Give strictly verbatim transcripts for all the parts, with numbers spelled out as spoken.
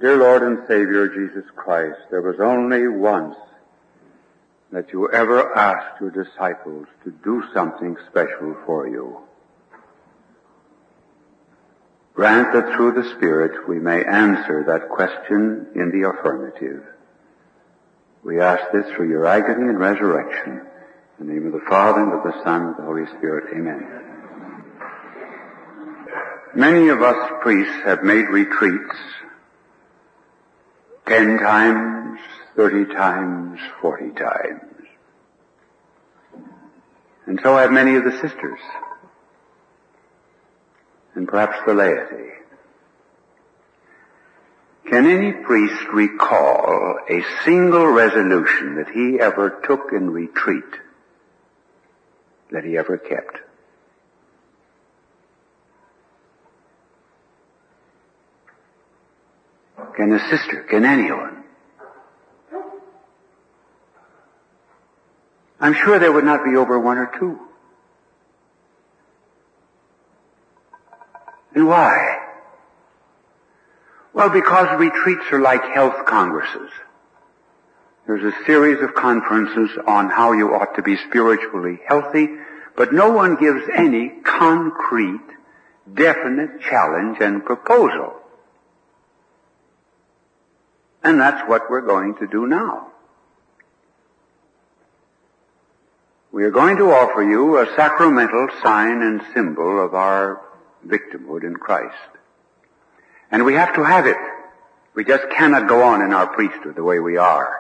Dear Lord and Savior Jesus Christ, there was only once that you ever asked your disciples to do something special for you. Grant that through the Spirit we may answer that question in the affirmative. We ask this through your agony and resurrection. In the name of the Father, and of the Son, and of the Holy Spirit. Amen. Many of us priests have made retreats ten times, thirty times, forty times. And so have many of the sisters, and perhaps the laity. Can any priest recall a single resolution that he ever took in retreat that he ever kept? Can a sister, can anyone? I'm sure there would not be over one or two. And why? Well, because retreats are like health congresses. There's a series of conferences on how you ought to be spiritually healthy, but no one gives any concrete, definite challenge and proposal. And that's what we're going to do now. We are going to offer you a sacramental sign and symbol of our victimhood in Christ. And we have to have it. We just cannot go on in our priesthood the way we are.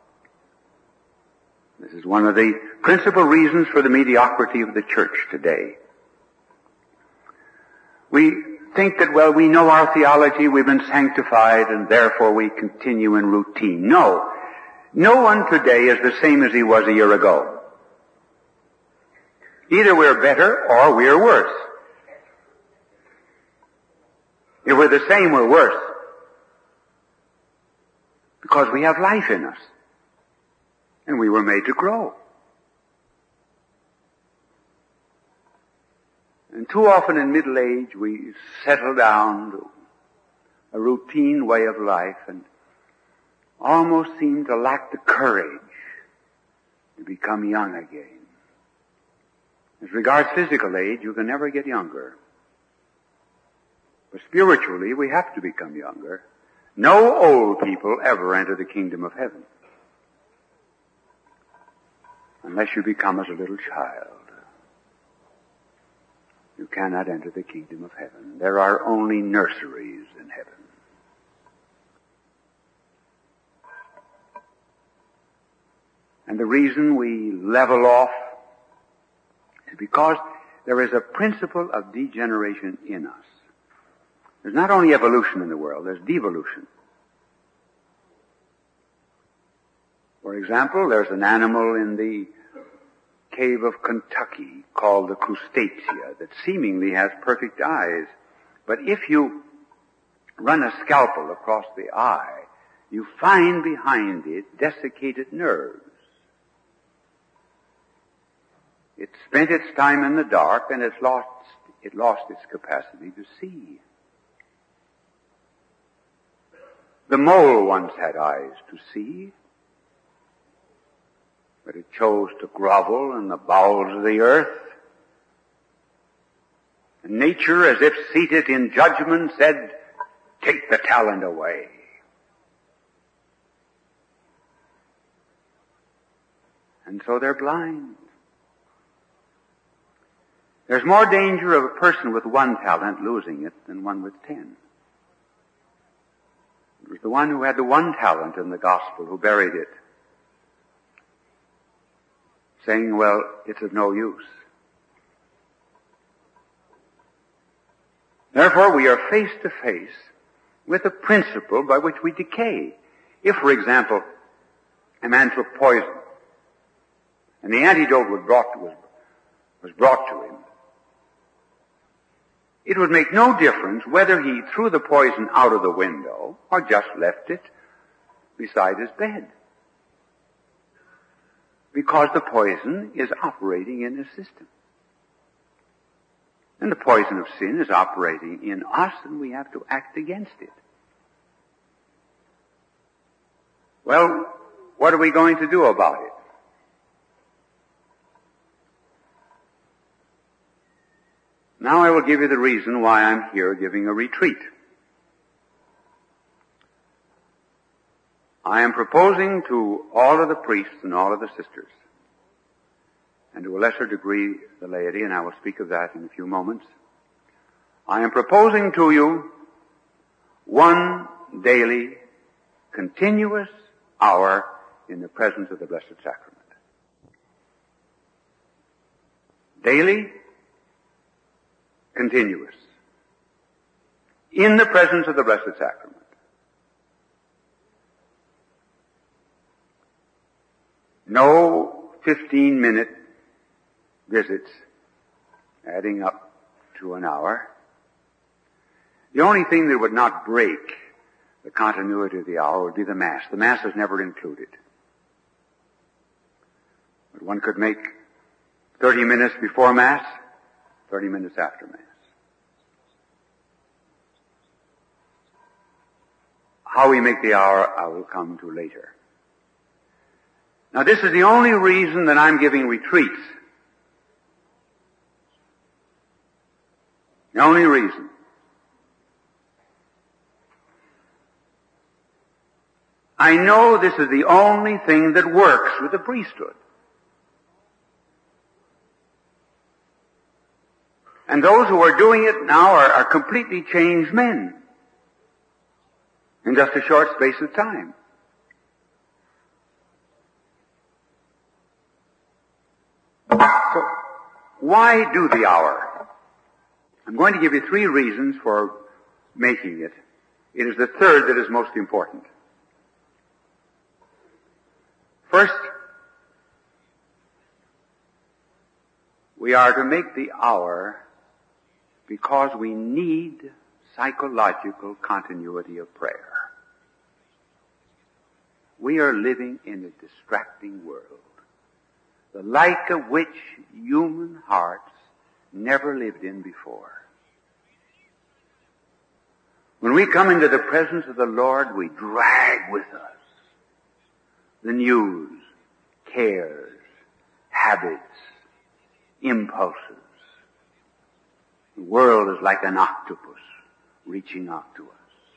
This is one of the principal reasons for the mediocrity of the church today. We think that, well, we know our theology, we've been sanctified, and therefore we continue in routine. No. No one today is the same as he was a year ago. Either we're better or we're worse. If we're the same, we're worse. Because we have life in us. And we were made to grow. And too often in middle age we settle down to a routine way of life and almost seem to lack the courage to become young again. As regards physical age, you can never get younger. But spiritually, we have to become younger. No old people ever enter the kingdom of heaven unless you become as a little child. You cannot enter the kingdom of heaven. There are only nurseries in heaven. And the reason we level off is because there is a principle of degeneration in us. There's not only evolution in the world, there's devolution. For example, there's an animal in the cave of Kentucky called the crustacea that seemingly has perfect eyes. But if you run a scalpel across the eye, you find behind it desiccated nerves. It spent its time in the dark and it's lost, it lost its capacity to see. The mole once had eyes to see, but it chose to grovel in the bowels of the earth. And nature, as if seated in judgment, said, "Take the talent away." And so they're blind. There's more danger of a person with one talent losing it than one with ten. It was the one who had the one talent in the gospel who buried it, saying, well, it's of no use. Therefore, we are face to face with a principle by which we decay. If, for example, a man took poison, and the antidote was brought to, was, was brought to him, it would make no difference whether he threw the poison out of the window or just left it beside his bed. Because the poison is operating in his system. And the poison of sin is operating in us, and we have to act against it. Well, what are we going to do about it? Now I will give you the reason why I'm here giving a retreat. I am proposing to all of the priests and all of the sisters, and to a lesser degree the laity, and I will speak of that in a few moments, I am proposing to you one daily, continuous hour in the presence of the Blessed Sacrament. Daily, continuous, in the presence of the Blessed Sacrament. No fifteen-minute visits adding up to an hour. The only thing that would not break the continuity of the hour would be the Mass. The Mass is never included. But one could make thirty minutes before Mass, thirty minutes after Mass. How we make the hour, I will come to later. Now, this is the only reason that I'm giving retreats. The only reason. I know this is the only thing that works with the priesthood. And those who are doing it now are, are completely changed men in just a short space of time. So, why do the hour? I'm going to give you three reasons for making it. It is the third that is most important. First, we are to make the hour because we need psychological continuity of prayer. We are living in a distracting world, the like of which human hearts never lived in before. When we come into the presence of the Lord, we drag with us the news, cares, habits, impulses. The world is like an octopus reaching out to us.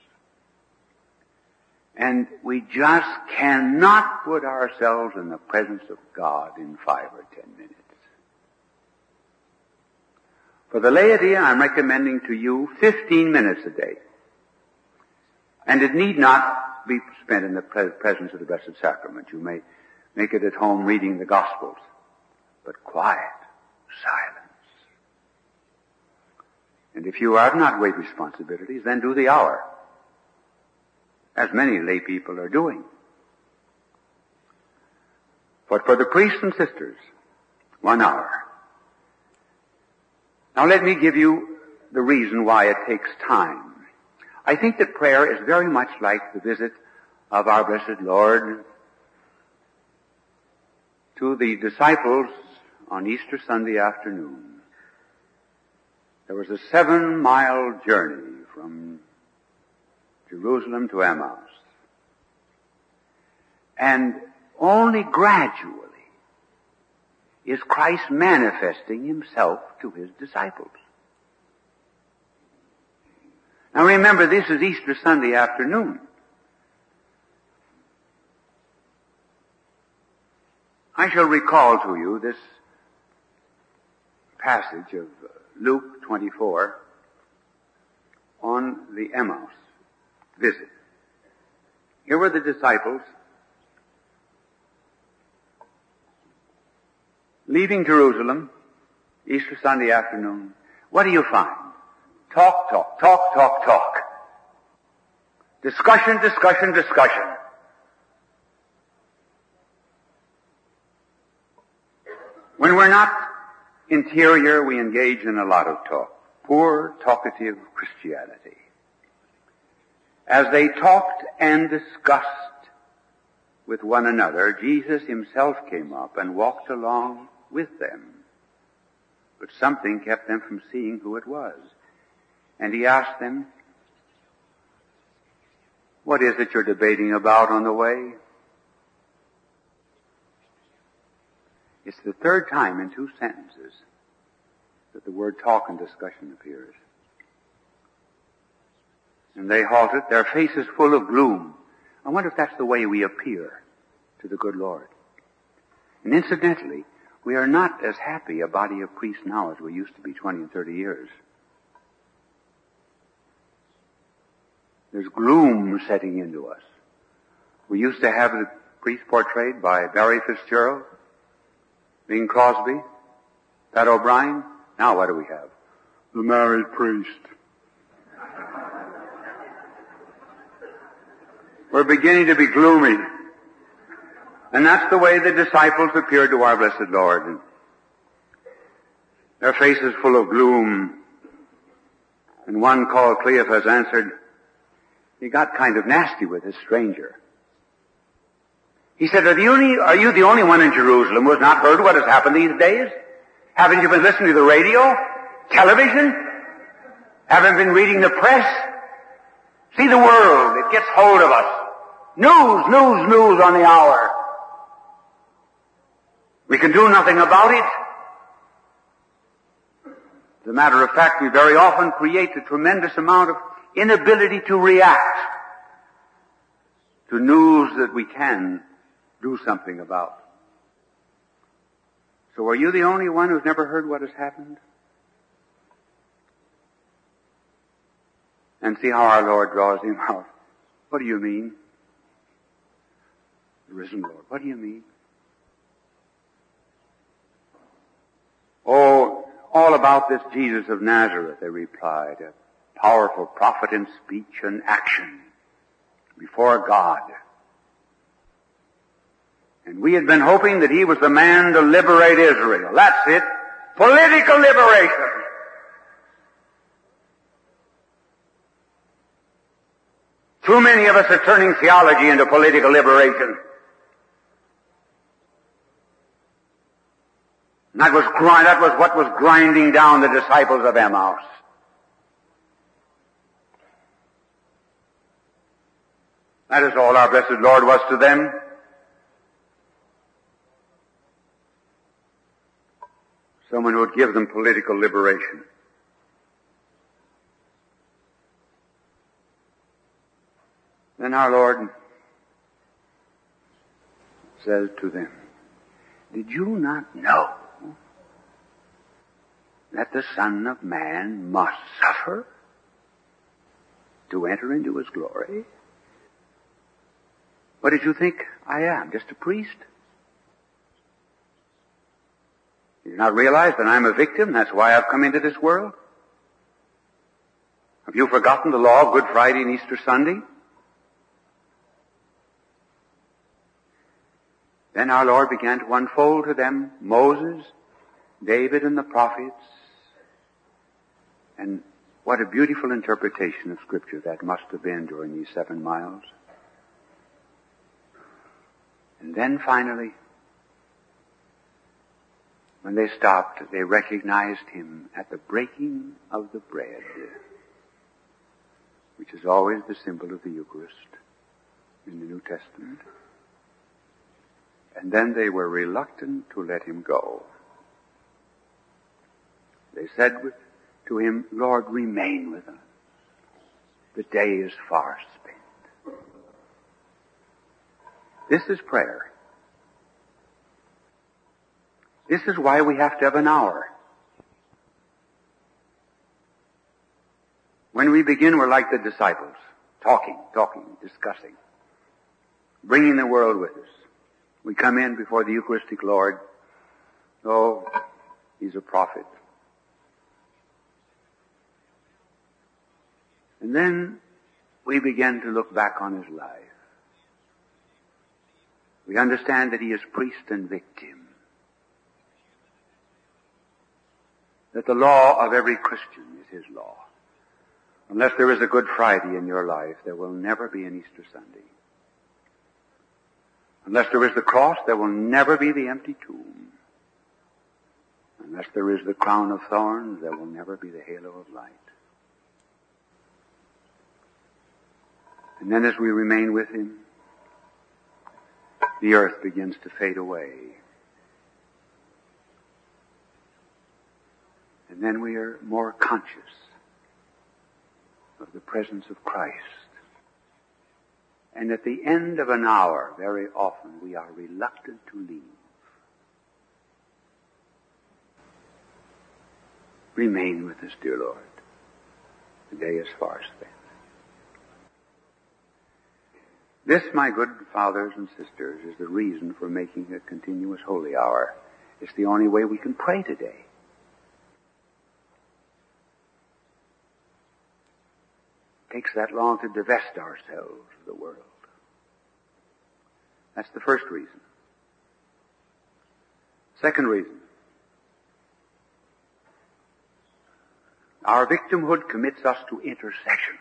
And we just cannot put ourselves in the presence of God in five or ten minutes. For the laity, I'm recommending to you fifteen minutes a day. And it need not be spent in the presence of the Blessed Sacrament. You may make it at home reading the Gospels. But quiet, silence. And if you have not great responsibilities, then do the hour, as many lay people are doing. But for the priests and sisters, one hour. Now let me give you the reason why it takes time. I think that prayer is very much like the visit of our blessed Lord to the disciples on Easter Sunday afternoon. There was a seven-mile journey from Jerusalem to Emmaus. And only gradually is Christ manifesting himself to his disciples. Now remember, this is Easter Sunday afternoon. I shall recall to you this passage of Luke twenty-four on the Emmaus visit. Here were the disciples leaving Jerusalem, Easter Sunday afternoon. What do you find? Talk, talk, talk, talk, talk. Discussion, discussion, discussion. When we're not interior, we engage in a lot of talk. Poor, talkative Christianity. As they talked and discussed with one another, Jesus himself came up and walked along with them. But something kept them from seeing who it was. And he asked them, "What is it you're debating about on the way?" It's the third time in two sentences that the word talk and discussion appears. And they halted, their faces full of gloom. I wonder if that's the way we appear to the good Lord. And incidentally, we are not as happy a body of priests now as we used to be twenty and thirty years. There's gloom setting into us. We used to have the priest portrayed by Barry Fitzgerald, Bing Crosby, Pat O'Brien. Now what do we have? The married priest. We're beginning to be gloomy. And that's the way the disciples appeared to our blessed Lord. And their faces full of gloom. And one called Cleophas answered, he got kind of nasty with this stranger. He said, are, the only, are you the only one in Jerusalem who has not heard what has happened these days? Haven't you been listening to the radio, television? Haven't been reading the press? See the world, it gets hold of us. News, news, news on the hour. We can do nothing about it. As a matter of fact, we very often create a tremendous amount of inability to react to news that we can do something about. So are you the only one who's never heard what has happened? And see how our Lord draws him out. What do you mean? The risen Lord. What do you mean? Oh, all about this Jesus of Nazareth, they replied. A powerful prophet in speech and action before God. And we had been hoping that he was the man to liberate Israel. That's it. Political liberation. Too many of us are turning theology into political liberation. And that was grind, that was what was grinding down the disciples of Emmaus. That is all our blessed Lord was to them. Someone who would give them political liberation. Then our Lord says to them, did you not know that the Son of Man must suffer to enter into his glory? What did you think I am? Just a priest? Did you not realize that I'm a victim? That's why I've come into this world? Have you forgotten the law of Good Friday and Easter Sunday? Then our Lord began to unfold to them Moses, David, and the prophets. And what a beautiful interpretation of Scripture that must have been during these seven miles. And then finally, when they stopped, they recognized him at the breaking of the bread, which is always the symbol of the Eucharist in the New Testament. And then they were reluctant to let him go. They said to him, Lord, remain with us. The day is far spent. This is prayer. This is why we have to have an hour. When we begin, we're like the disciples, talking, talking, discussing, bringing the world with us. We come in before the Eucharistic Lord. Oh, he's a prophet. And then we begin to look back on his life. We understand that he is priest and victim. That the law of every Christian is his law. Unless there is a Good Friday in your life, there will never be an Easter Sunday. Unless there is the cross, there will never be the empty tomb. Unless there is the crown of thorns, there will never be the halo of light. And then as we remain with him, the earth begins to fade away. then we are more conscious of the presence of Christ. And at the end of an hour, very often, we are reluctant to leave. Remain with us, dear Lord. The day is far spent. This, my good fathers and sisters, is the reason for making a continuous holy hour. It's the only way we can pray today. It takes that long to divest ourselves of the world. That's the first reason. Second reason. Our victimhood commits us to intercession.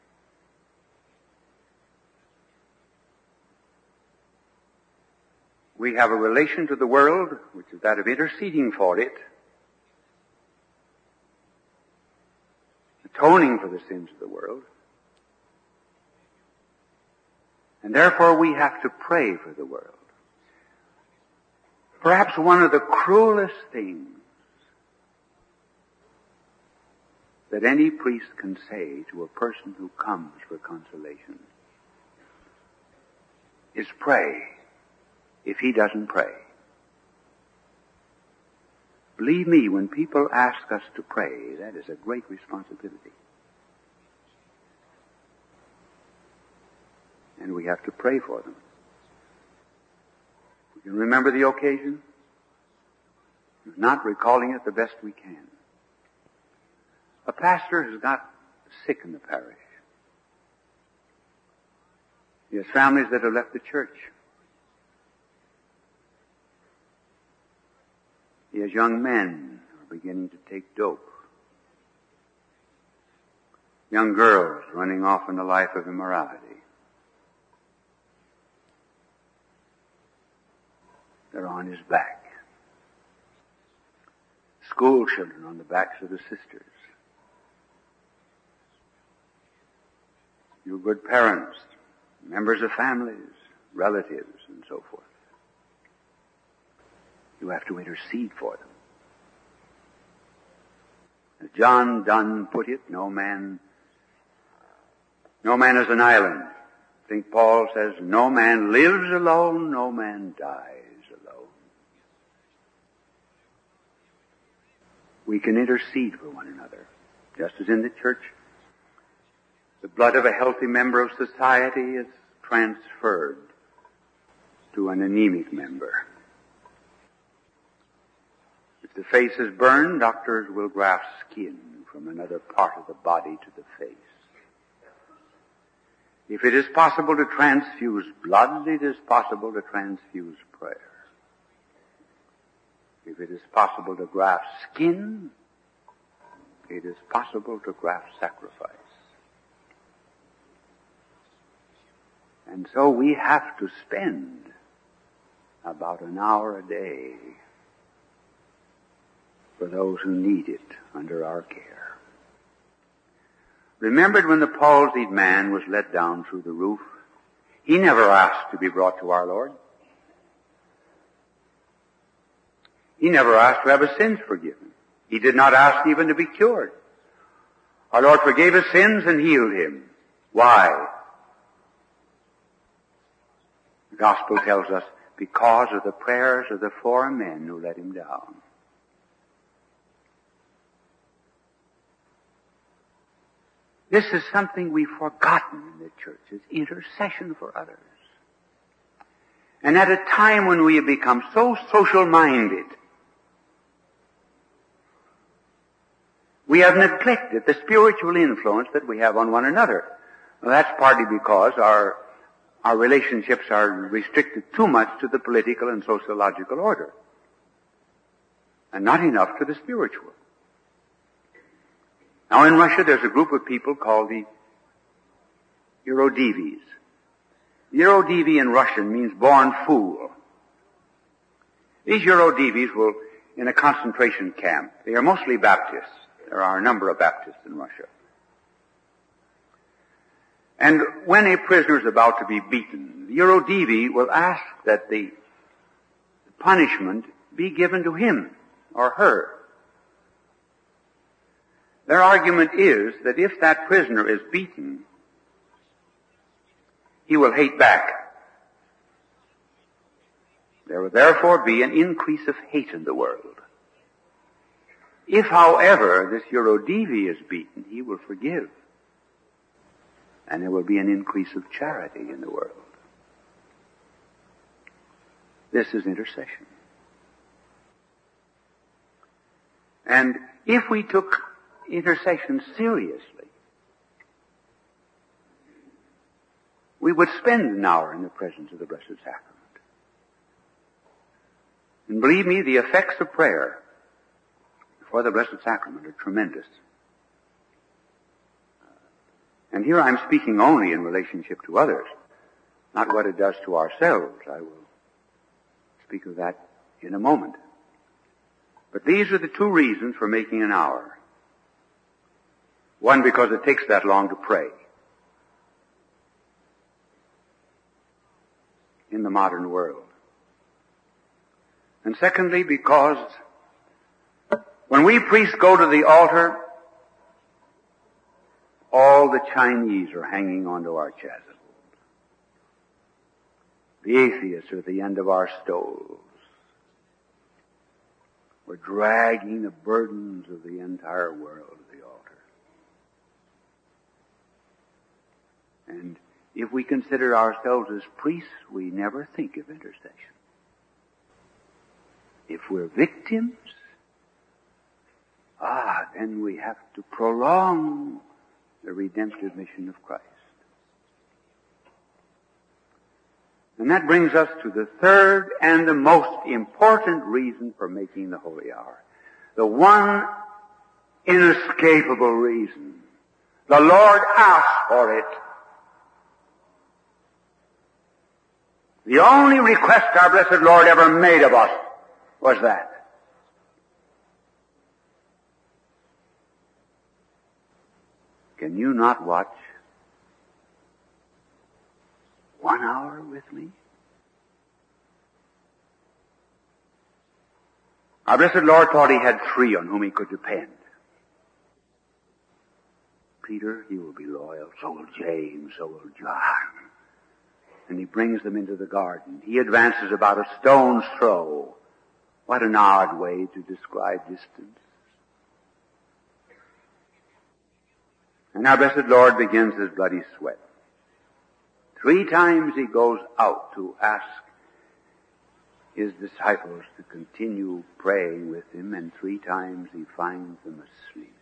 We have a relation to the world, which is that of interceding for it, atoning for the sins of the world, and therefore we have to pray for the world. Perhaps one of the cruelest things that any priest can say to a person who comes for consolation is pray if he doesn't pray. Believe me, when people ask us to pray, that is a great responsibility. And we have to pray for them. We can remember the occasion, if not recalling it the best we can. A pastor has got sick in the parish. He has families that have left the church. He has young men who are beginning to take dope. Young girls running off in a life of immorality. They're on his back. School children on the backs of the sisters. You good parents, members of families, relatives, and so forth. You have to intercede for them. As John Donne put it, no man, no man is an island. Saint Paul says, no man lives alone, no man dies alone. We can intercede for one another, just as in the church. The blood of a healthy member of society is transferred to an anemic member. If the face is burned, doctors will graft skin from another part of the body to the face. If it is possible to transfuse blood, it is possible to transfuse prayer. If it is possible to graft skin, it is possible to graft sacrifice. And so we have to spend about an hour a day for those who need it under our care. Remembered when the palsied man was let down through the roof? He never asked to be brought to our Lord. He never asked to have his sins forgiven. He did not ask even to be cured. Our Lord forgave his sins and healed him. Why? The Gospel tells us, because of the prayers of the four men who let him down. This is something we've forgotten in the church, is intercession for others. And at a time when we have become so social-minded, we have neglected the spiritual influence that we have on one another. Well, that's partly because our our relationships are restricted too much to the political and sociological order, and not enough to the spiritual. Now in Russia there's a group of people called the Eurodivies. Eurodivi in Russian means born fool. These Eurodivies will, in a concentration camp, they are mostly Baptists. There are a number of Baptists in Russia. And when a prisoner is about to be beaten, the Eurodivi will ask that the punishment be given to him or her. Their argument is that if that prisoner is beaten, he will hate back. There will therefore be an increase of hate in the world. If, however, this Eurodivi is beaten, he will forgive. And there will be an increase of charity in the world. This is intercession. And if we took intercession seriously, we would spend an hour in the presence of the Blessed Sacrament. And believe me, the effects of prayer before the Blessed Sacrament are tremendous. And here I'm speaking only in relationship to others, not what it does to ourselves. I will speak of that in a moment. But these are the two reasons for making an hour. One, because it takes that long to pray in the modern world. And secondly, because when we priests go to the altar, all the Chinese are hanging onto our chasubles. The atheists are at the end of our stoles. We're dragging the burdens of the entire world to the altar. And if we consider ourselves as priests, we never think of intercession. If we're victims, ah, then we have to prolong the redemptive mission of Christ. And that brings us to the third and the most important reason for making the holy hour. The one inescapable reason. The Lord asked for it. The only request our blessed Lord ever made of us was that. Can you not watch one hour with me? Our blessed Lord thought he had three on whom he could depend. Peter, he will be loyal. So will James. So will John. And he brings them into the garden. He advances about a stone's throw. What an odd way to describe distance. And our blessed Lord begins his bloody sweat. Three times he goes out to ask his disciples to continue praying with him, and three times he finds them asleep.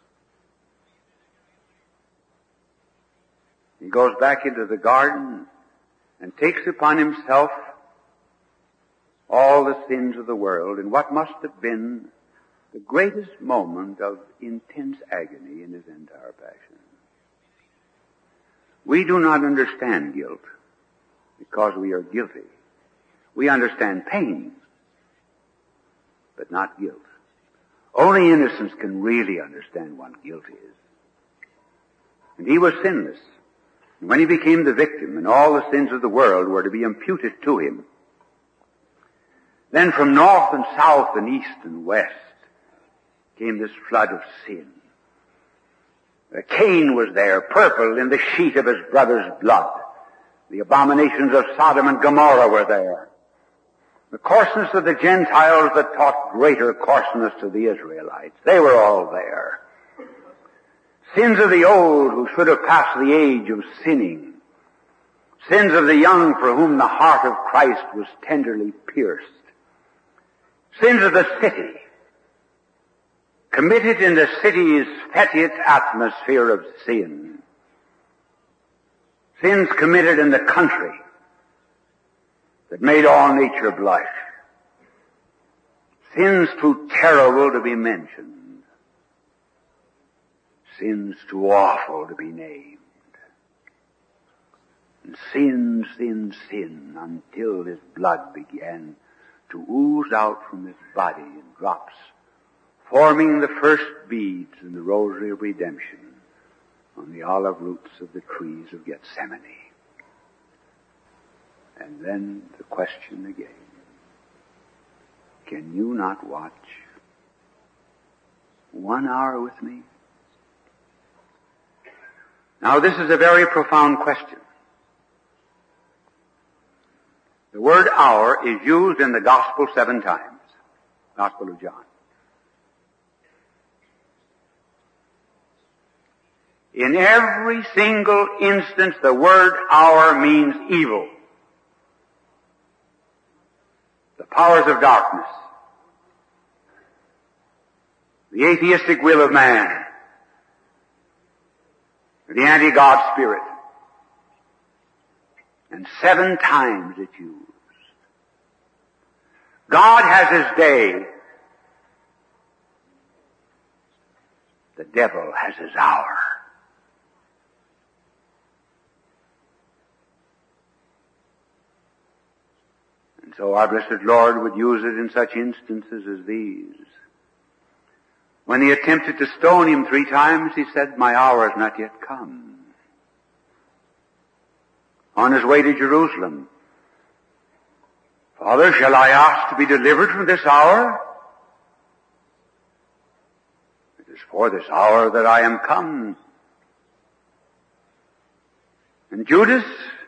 He goes back into the garden and takes upon himself all the sins of the world in what must have been the greatest moment of intense agony in his entire passion. We do not understand guilt because we are guilty. We understand pain, but not guilt. Only innocence can really understand what guilt is. And he was sinless. And when he became the victim and all the sins of the world were to be imputed to him, then from north and south and east and west came this flood of sin. Cain was there, purple in the sheet of his brother's blood. The abominations of Sodom and Gomorrah were there. The coarseness of the Gentiles that taught greater coarseness to the Israelites. They were all there. Sins of the old who should have passed the age of sinning. Sins of the young for whom the heart of Christ was tenderly pierced. Sins of the city, committed in the city's fetid atmosphere of sin. Sins committed in the country that made all nature blush. Sins too terrible to be mentioned. Sins too awful to be named. And sin, sin, sin, until his blood began to ooze out from his body in drops, forming the first beads in the rosary of redemption on the olive roots of the trees of Gethsemane. And then the question again, can you not watch one hour with me? Now this is a very profound question. The word hour is used in the Gospel seven times. Gospel of John. In every single instance, the word hour means evil. The powers of darkness. The atheistic will of man. The anti-God spirit. And seven times it's used. God has his day. The devil has his hour. And so our blessed Lord would use it in such instances as these. When he attempted to stone him three times, he said, my hour has not yet come. On his way to Jerusalem, Father, shall I ask to be delivered from this hour? It is for this hour that I am come. And Judas,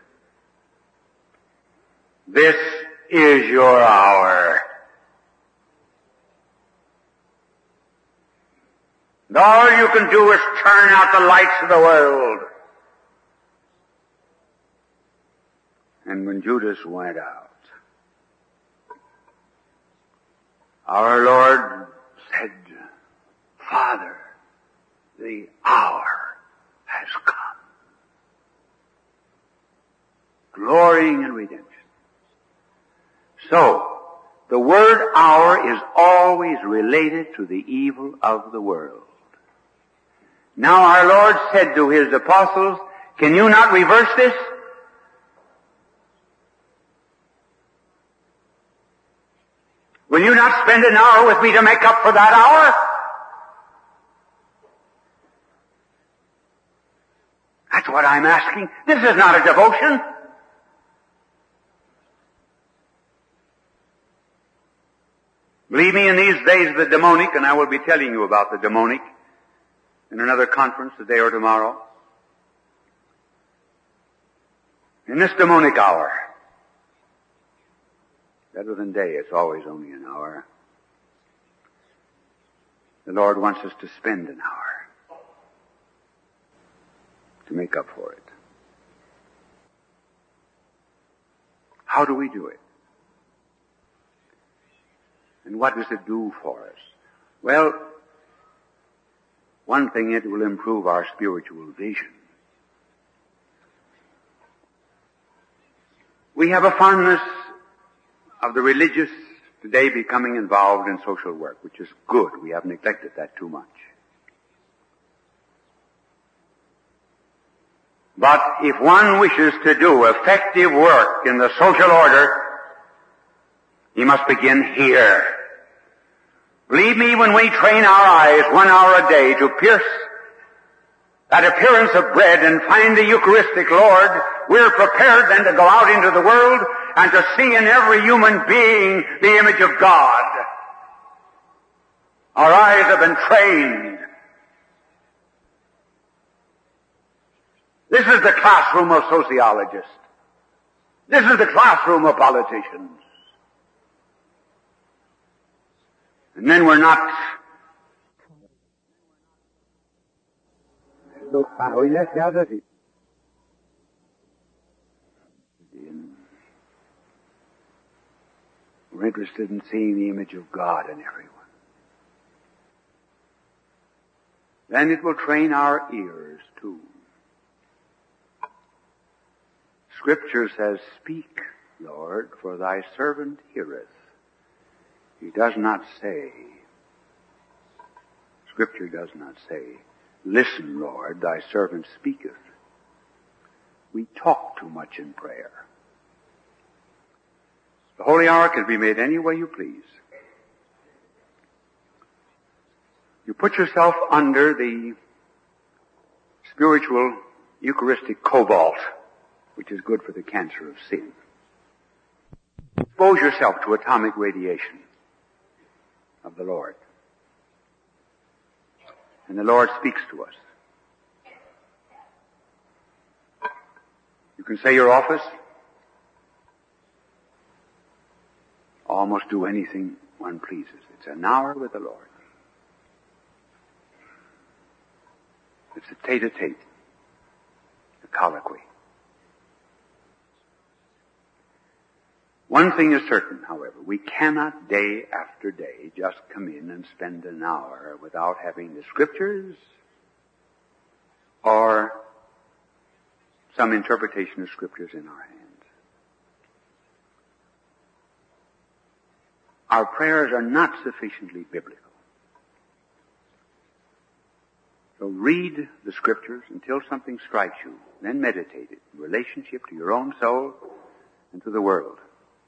this is your hour. And all you can do is turn out the lights of the world. And when Judas went out, our Lord said, Father, the hour has come. Glorying in redemption. So, the word hour is always related to the evil of the world. Now our Lord said to his apostles, can you not reverse this? Will you not spend an hour with me to make up for that hour? That's what I'm asking. This is not a devotion. Believe me, in these days of the demonic, and I will be telling you about the demonic in another conference today or tomorrow. In this demonic hour, better than day, it's always only an hour. The Lord wants us to spend an hour to make up for it. How do we do it? And what does it do for us? Well, one thing, it will improve our spiritual vision. We have a fondness of the religious today becoming involved in social work, which is good. We have neglected that too much. But if one wishes to do effective work in the social order, he must begin here. Believe me, when we train our eyes one hour a day to pierce that appearance of bread and find the Eucharistic Lord, we're prepared then to go out into the world and to see in every human being the image of God. Our eyes have been trained. This is the classroom of sociologists. This is the classroom of politicians. And then we're not... We're interested in seeing the image of God in everyone. Then it will train our ears too. Scripture says, speak, Lord, for thy servant heareth. He does not say, Scripture does not say, listen, Lord, thy servant speaketh. We talk too much in prayer. The holy hour can be made any way you please. You put yourself under the spiritual Eucharistic cobalt, which is good for the cancer of sin. Expose yourself to atomic radiation of the Lord. And the Lord speaks to us. You can say your office. Almost do anything one pleases. It's an hour with the Lord. It's a tete-a-tete, a colloquy. One thing is certain, however, we cannot day after day just come in and spend an hour without having the Scriptures or some interpretation of Scriptures in our hands. Our prayers are not sufficiently biblical. So read the Scriptures until something strikes you, then meditate it in relationship to your own soul and to the world.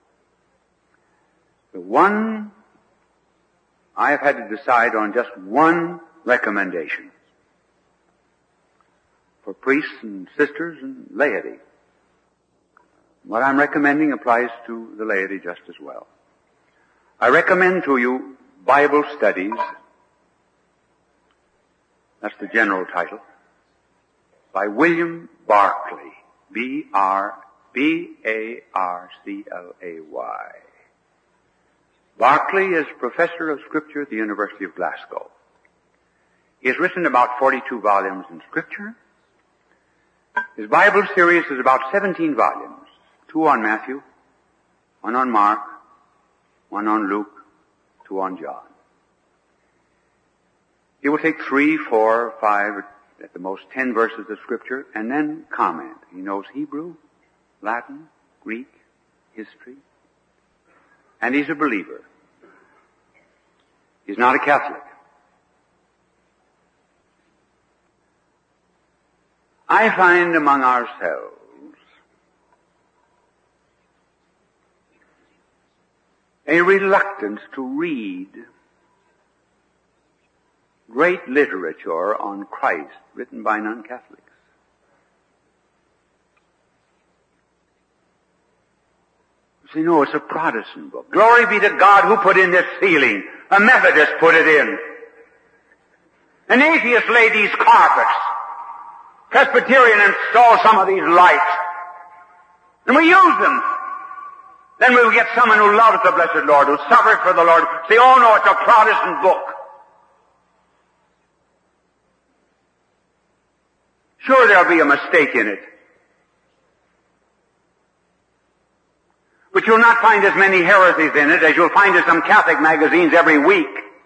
The one, I have had to decide on just one recommendation for priests and sisters and laity. What I'm recommending applies to the laity just as well. I recommend to you Bible studies. That's the general title. By William Barclay. B R B A R C L A Y. Barclay is professor of Scripture at the University of Glasgow. He has written about forty-two volumes in Scripture. His Bible series is about seventeen volumes. Two on Matthew, one on Mark, one on Luke, two on John. He will take three, four, five, at the most ten verses of Scripture and then comment. He knows Hebrew, Latin, Greek, history, and he's a believer. He's not a Catholic. I find among ourselves a reluctance to read great literature on Christ written by non-Catholics. So, you know, it's a Protestant book. Glory be to God who put in this ceiling. A Methodist put it in. An atheist laid these carpets. Presbyterian installed some of these lights. And we use them. Then we'll get someone who loves the blessed Lord, who suffered for the Lord, say, oh no, it's a Protestant book. Sure, there'll be a mistake in it. But you'll not find as many heresies in it as you'll find in some Catholic magazines every week.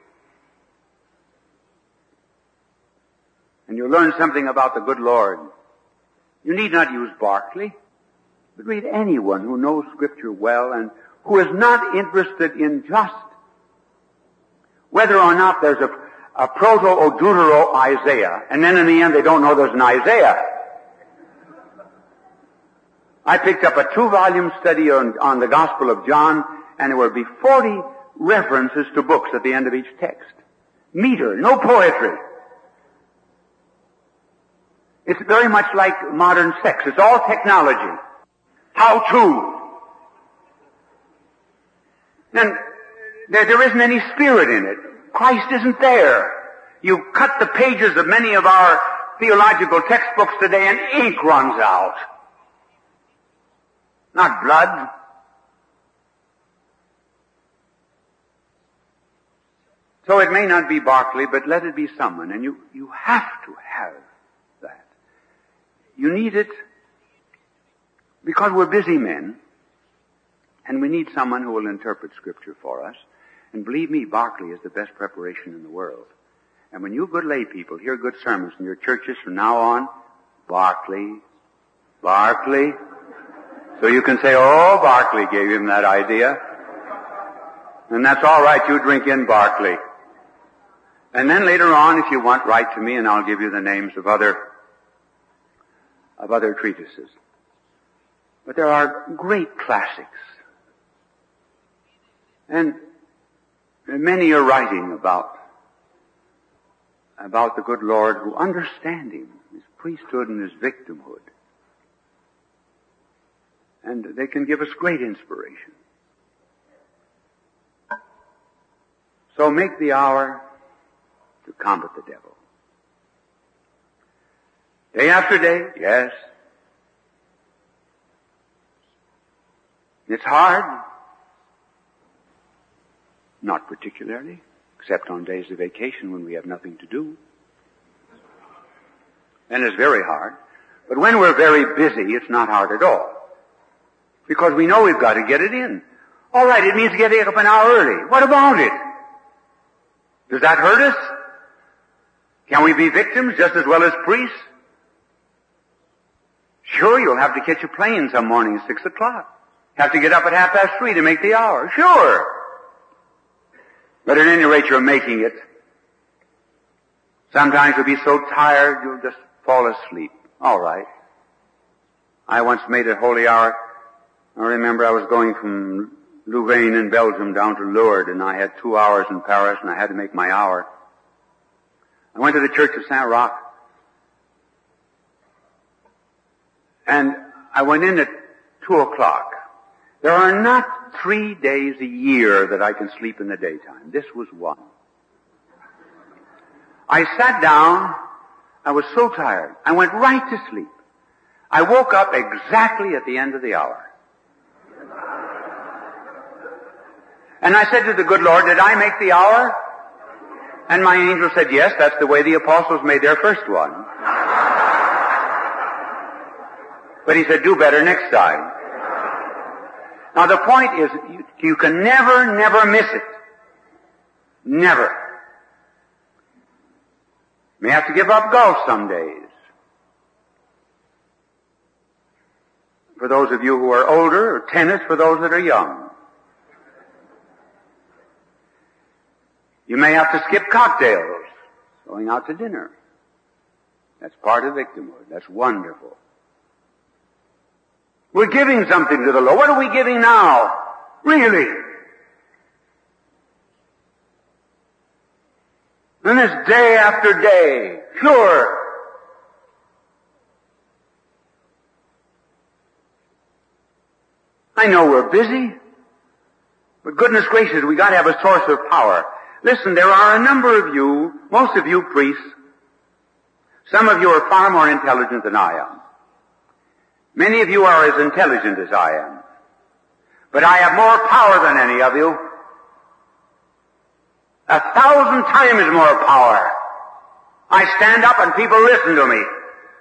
And you'll learn something about the good Lord. You need not use Barclay, but read anyone who knows Scripture well and who is not interested in just whether or not there's a, a proto or deutero Isaiah, and then in the end they don't know there's an Isaiah. I picked up a two-volume study on, on the Gospel of John, and there would be forty references to books at the end of each text. Meter, no poetry. It's very much like modern sex. It's all technology. How to. And there, there isn't any spirit in it. Christ isn't there. You cut the pages of many of our theological textbooks today and ink runs out. Not blood. So it may not be Barclay, but let it be someone. And you, you have to have that. You need it because we're busy men, and we need someone who will interpret Scripture for us. And believe me, Barclay is the best preparation in the world. And when you good lay people hear good sermons in your churches from now on, Barclay, Barclay, so you can say, oh, Barclay gave him that idea. And that's all right, you drink in Barclay. And then later on, if you want, write to me and I'll give you the names of other, of other treatises. But there are great classics. And many are writing about, about the good Lord who understand Him, His priesthood and His victimhood. And they can give us great inspiration. So make the hour to combat the devil. Day after day, yes. It's hard. Not particularly, except on days of vacation when we have nothing to do. And it's very hard. But when we're very busy, it's not hard at all. Because we know we've got to get it in. All right, it means getting up an hour early. What about it? Does that hurt us? Can we be victims just as well as priests? Sure, you'll have to catch a plane some morning at six o'clock. Have to get up at half past three to make the hour. Sure. But at any rate, you're making it. Sometimes you'll be so tired, you'll just fall asleep. All right. I once made a holy hour. I remember I was going from Louvain in Belgium down to Lourdes, and I had two hours in Paris, and I had to make my hour. I went to the Church of Saint Roch, and I went in at two o'clock. There are not three days a year that I can sleep in the daytime. This was one. I sat down. I was so tired. I went right to sleep. I woke up exactly at the end of the hour. And I said to the good Lord, did I make the hour? And my angel said, yes, that's the way the apostles made their first one. But he said, do better next time. Now the point is, you, you can never, never miss it. Never. You may have to give up golf some days. For those of you who are older, or tennis for those that are young. You may have to skip cocktails, going out to dinner. That's part of victimhood. That's wonderful. We're giving something to the Lord. What are we giving now? Really? And it's day after day. Sure. I know we're busy. But goodness gracious, we gotta have a source of power. Listen, there are a number of you, most of you priests, some of you are far more intelligent than I am. Many of you are as intelligent as I am. But I have more power than any of you. A thousand times more power. I stand up and people listen to me.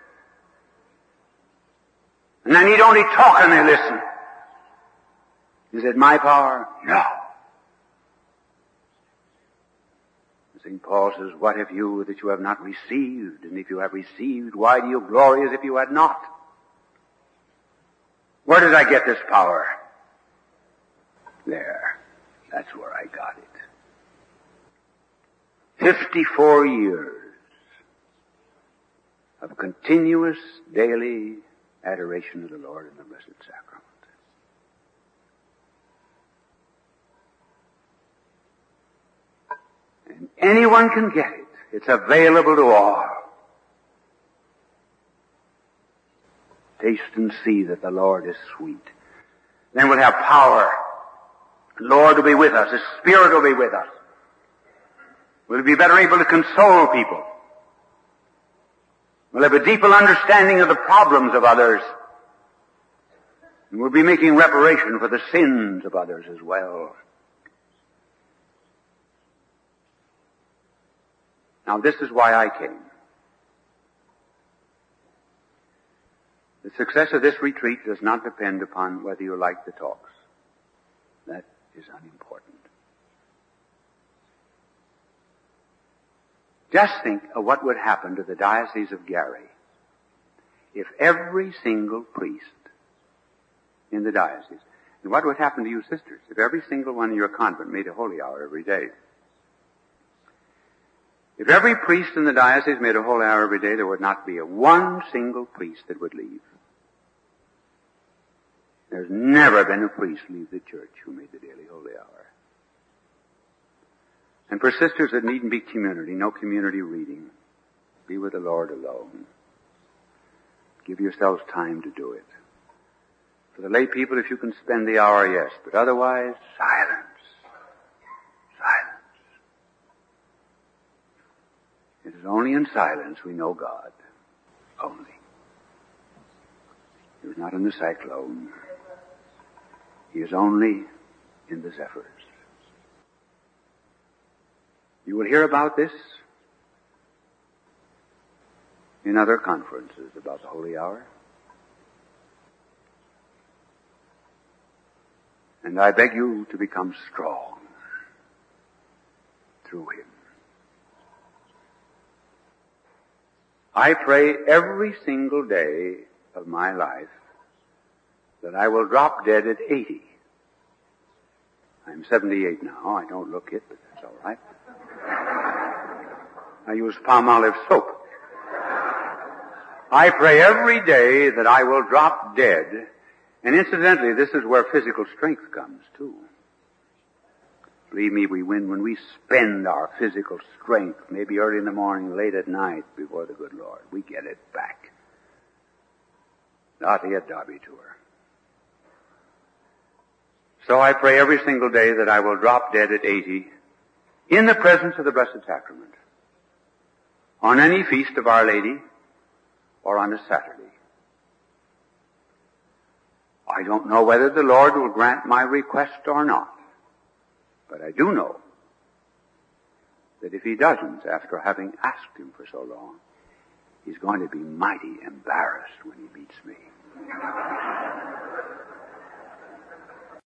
And I need only talk and they listen. Is it my power? No. Saint Paul says, what have you that you have not received? And if you have received, why do you glory as if you had not? Where did I get this power? There. That's where I got it. Fifty-four years of continuous daily adoration of the Lord in the Blessed Sacrament. And anyone can get it. It's available to all. Taste and see that the Lord is sweet. Then we'll have power. The Lord will be with us. His Spirit will be with us. We'll be better able to console people. We'll have a deeper understanding of the problems of others. And we'll be making reparation for the sins of others as well. Now this is why I came. The success of this retreat does not depend upon whether you like the talks. That is unimportant. Just think of what would happen to the Diocese of Gary if every single priest in the diocese, and what would happen to you sisters if every single one in your convent made a holy hour every day. If every priest in the diocese made a holy hour every day, there would not be a one single priest that would leave. There's never been a priest leave the church who made the daily holy hour. And for sisters that needn't be community, no community reading, be with the Lord alone. Give yourselves time to do it. For the lay people, if you can spend the hour, yes, but otherwise, silence. Silence. It is only in silence we know God. Only. He was not in the cyclone. He is only in the zephyrs. You will hear about this in other conferences about the holy hour. And I beg you to become strong through him. I pray every single day of my life that I will drop dead at eighty. I'm seventy-eight now. I don't look it, but that's all right. I use palm olive soap. I pray every day that I will drop dead. And incidentally, this is where physical strength comes too. Believe me, we win when we spend our physical strength, maybe early in the morning, late at night, before the good Lord. We get it back. Not yet Derby tour. So I pray every single day that I will drop dead at eighty in the presence of the Blessed Sacrament, on any feast of Our Lady, or on a Saturday. I don't know whether the Lord will grant my request or not, but I do know that if he doesn't, after having asked him for so long, he's going to be mighty embarrassed when he meets me.